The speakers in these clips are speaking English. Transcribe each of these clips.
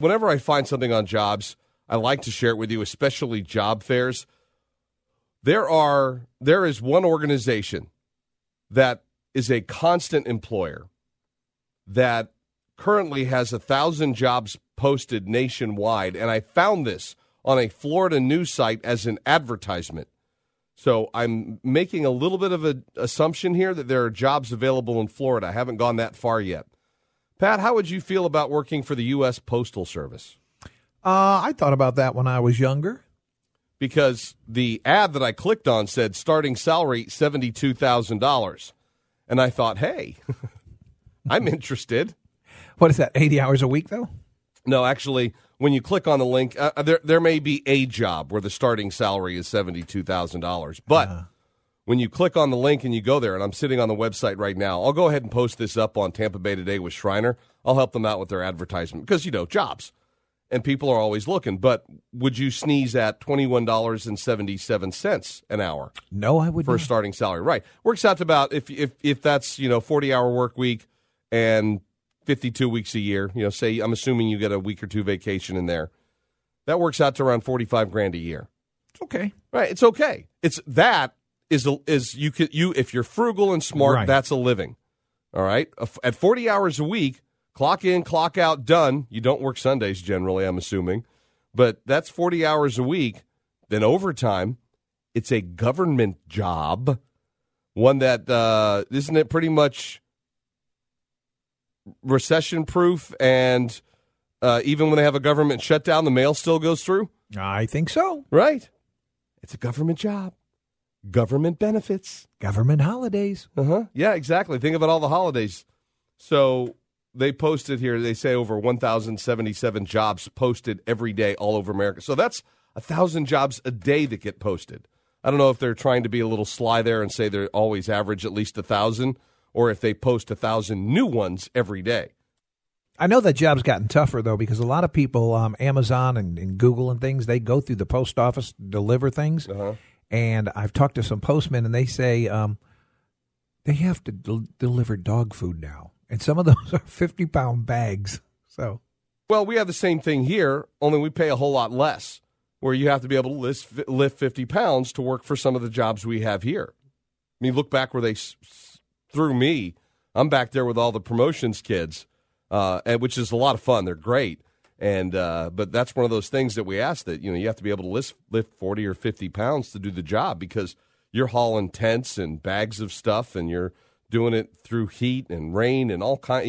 whenever I find something on jobs, I like to share it with you, especially job fairs. There is one organization that is a constant employer that currently has 1,000 jobs posted nationwide, and I found this on a Florida news site as an advertisement. So I'm making a little bit of an assumption here that there are jobs available in Florida. I haven't gone that far yet. Pat, how would you feel about working for the U.S. Postal Service? I thought about that when I was younger. Because the ad that I clicked on said starting salary $72,000. And I thought, hey, I'm interested. What is that, 80 hours a week, though? No, actually, when you click on the link, there may be a job where the starting salary is $72,000. But when you click on the link and you go there, and I'm sitting on the website right now, I'll go ahead and post this up on Tampa Bay Today with Shriner. I'll help them out with their advertisement because, jobs. And people are always looking. But would you sneeze at $21.77 an hour? No, I would for not. A starting salary. Right. Works out to about, if that's, 40-hour work week and 52 weeks a year, say, I'm assuming you get a week or two vacation in there. That works out to around $45,000 a year. It's okay. Right. It's okay. If you're frugal and smart, right. That's a living. All right. At 40 hours a week, clock in, clock out, done. You don't work Sundays generally, I'm assuming. But that's 40 hours a week. Then overtime, it's a government job. One that, isn't it pretty much recession-proof? And even when they have a government shutdown, the mail still goes through? I think so. Right. It's a government job. Government benefits. Government holidays. Yeah, exactly. Think about all the holidays. So they posted here, they say over 1,077 jobs posted every day all over America. So that's 1,000 jobs a day that get posted. I don't know if they're trying to be a little sly there and say they always average at least 1,000, or if they post 1,000 new ones every day. I know that job's gotten tougher, though, because a lot of people, Amazon and Google and things, they go through the post office, deliver things. And I've talked to some postmen, and they say they have to deliver dog food now. And some of those are 50-pound bags. So, well, we have the same thing here, only we pay a whole lot less, where you have to be able to lift 50 pounds to work for some of the jobs we have here. I mean, look back where they threw me. I'm back there with all the promotions kids, which is a lot of fun. They're great. And but that's one of those things that we ask that, you have to be able to lift 40 or 50 pounds to do the job because you're hauling tents and bags of stuff and you're doing it through heat and rain and all kind.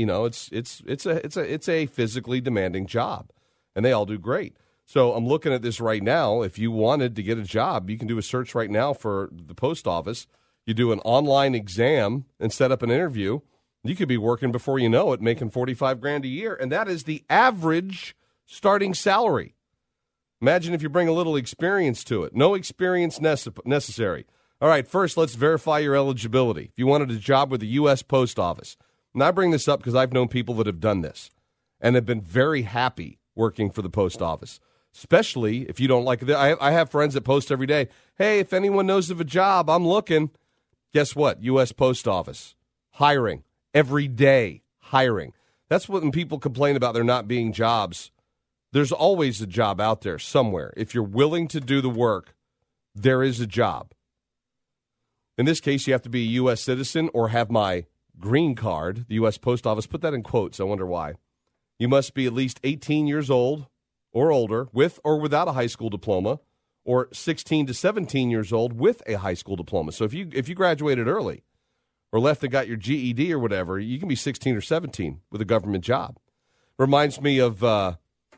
It's a physically demanding job, and they all do great. So I'm looking at this right now. If you wanted to get a job, you can do a search right now for the post office. You do an online exam and set up an interview. You could be working before you know it, making $45,000 a year, and that is the average starting salary. Imagine if you bring a little experience to it. No experience necessary. All right, first, let's verify your eligibility. If you wanted a job with the U.S. Post Office, and I bring this up because I've known people that have done this and have been very happy working for the post office, especially if you don't like it. I have friends that post every day, hey, if anyone knows of a job, I'm looking. Guess what? U.S. Post Office, hiring. Every day, hiring. That's when people complain about there not being jobs. There's always a job out there somewhere. If you're willing to do the work, there is a job. In this case, you have to be a U.S. citizen or have my green card. The U.S. Post Office put that in quotes. I wonder why. You must be at least 18 years old or older with or without a high school diploma, or 16 to 17 years old with a high school diploma. So if you graduated early or left and got your GED or whatever, you can be 16 or 17 with a government job. Reminds me of, what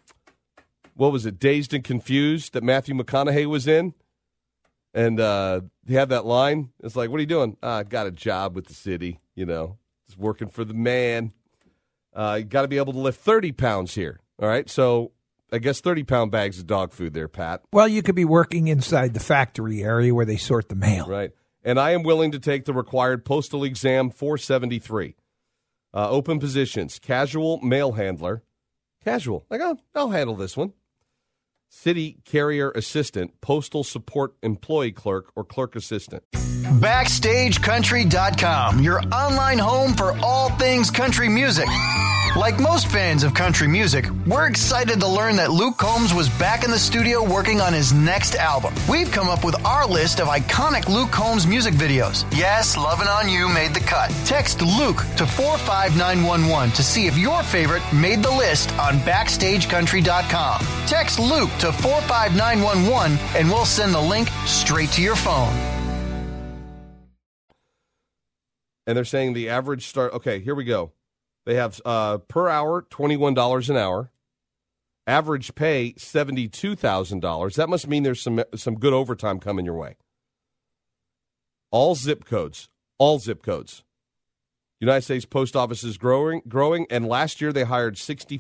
was it, Dazed and Confused that Matthew McConaughey was in? And he had that line. It's like, what are you doing? I got a job with the city, Just working for the man. You got to be able to lift 30 pounds here, all right? So I guess 30-pound bags of dog food there, Pat. Well, you could be working inside the factory area where they sort the mail. Right. And I am willing to take the required postal exam 473. Open positions, casual mail handler. Casual. Like, I'll handle this one. City carrier assistant, postal support employee clerk, or clerk assistant. BackstageCountry.com, your online home for all things country music. Like most fans of country music, we're excited to learn that Luke Combs was back in the studio working on his next album. We've come up with our list of iconic Luke Combs music videos. Yes, Lovin' On You made the cut. Text Luke to 45911 to see if your favorite made the list on BackstageCountry.com. Text Luke to 45911 and we'll send the link straight to your phone. And they're saying the average start. Okay, here we go. They have per hour, $21 an hour. Average pay, $72,000. That must mean there's some good overtime coming your way. All zip codes. United States Post Office is growing, and last year they hired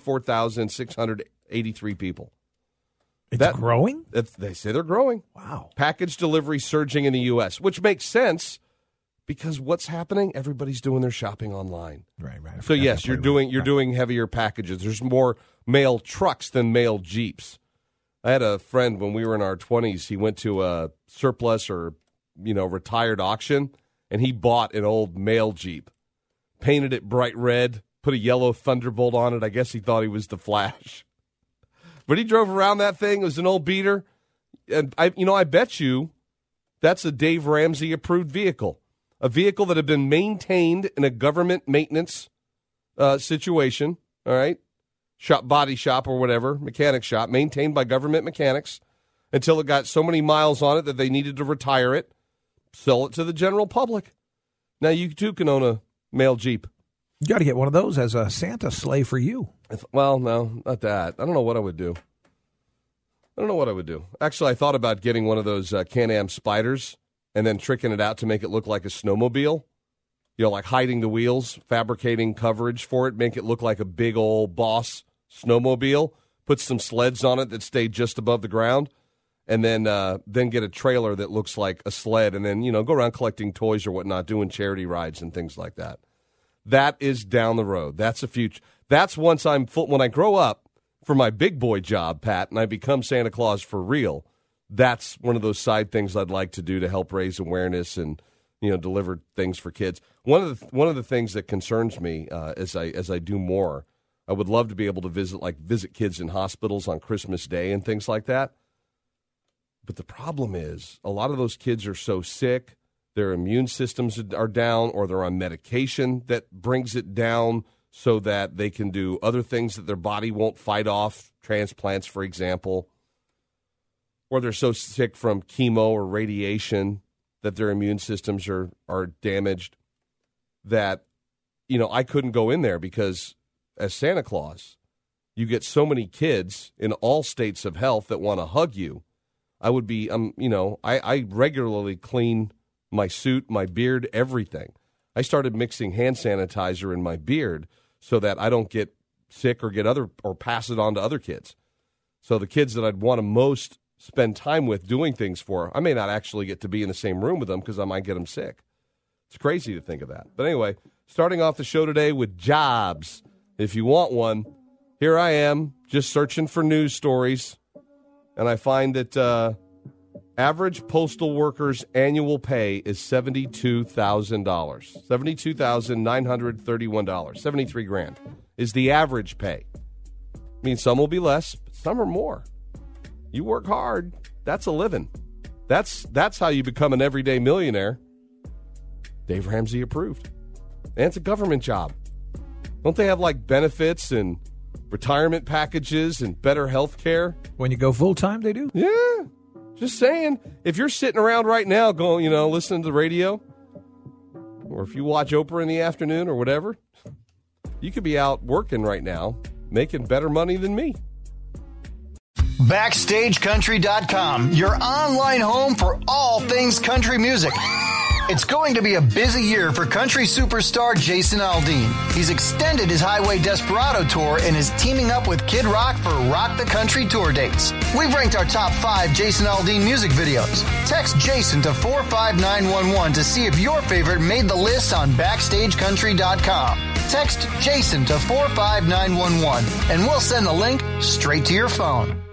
64,683 people. It's growing? They say they're growing. Wow. Package delivery surging in the U.S., which makes sense. Because what's happening? Everybody's doing their shopping online. Right. So yes, you're doing heavier packages. There's more mail trucks than mail Jeeps. I had a friend when we were in our 20s. He went to a surplus or retired auction, and he bought an old mail Jeep, painted it bright red, put a yellow Thunderbolt on it. I guess he thought he was the Flash, but he drove around that thing. It was an old beater, and I bet you that's a Dave Ramsey approved vehicle. A vehicle that had been maintained in a government maintenance situation, all right? Body shop or whatever, mechanic shop, maintained by government mechanics until it got so many miles on it that they needed to retire it, sell it to the general public. Now you too can own a mail Jeep. You got to get one of those as a Santa sleigh for you. Well, no, not that. I don't know what I would do. Actually, I thought about getting one of those Can-Am Spyders and then tricking it out to make it look like a snowmobile. Like hiding the wheels, fabricating coverage for it, make it look like a big old boss snowmobile, put some sleds on it that stay just above the ground, and then get a trailer that looks like a sled, and then, go around collecting toys or whatnot, doing charity rides and things like that. That is down the road. That's a future. That's once when I grow up for my big boy job, Pat, and I become Santa Claus for real. That's one of those side things I'd like to do to help raise awareness and, deliver things for kids. One of the things that concerns me as I do more, I would love to be able to visit kids in hospitals on Christmas Day and things like that. But the problem is a lot of those kids are so sick, their immune systems are down, or they're on medication that brings it down so that they can do other things that their body won't fight off, transplants, for example. Or they're so sick from chemo or radiation that their immune systems are damaged that, I couldn't go in there because as Santa Claus, you get so many kids in all states of health that want to hug you. I would be, I regularly clean my suit, my beard, everything. I started mixing hand sanitizer in my beard so that I don't get sick or pass it on to other kids. So the kids that I'd want to most spend time with doing things for, I may not actually get to be in the same room with them because I might get them sick. It's crazy to think of that. But anyway, starting off the show today with jobs. If you want one, here I am just searching for news stories, and I find that average postal worker's annual pay is $72,000. $72,931. 73 grand is the average pay. I mean, some will be less, but some are more. You work hard, that's a living. That's how you become an everyday millionaire. Dave Ramsey approved. And it's a government job. Don't they have benefits and retirement packages and better health care? When you go full-time, they do? Yeah. Just saying. If you're sitting around right now going, listening to the radio, or if you watch Oprah in the afternoon or whatever, you could be out working right now, making better money than me. BackstageCountry.com, your online home for all things country music. It's going to be a busy year for country superstar Jason Aldean. He's extended his Highway Desperado tour and is teaming up with Kid Rock for Rock the Country tour dates. We've ranked our top 5 Jason Aldean music videos. Text Jason to 45911 to see if your favorite made the list on BackstageCountry.com. Text Jason to 45911 and we'll send the link straight to your phone.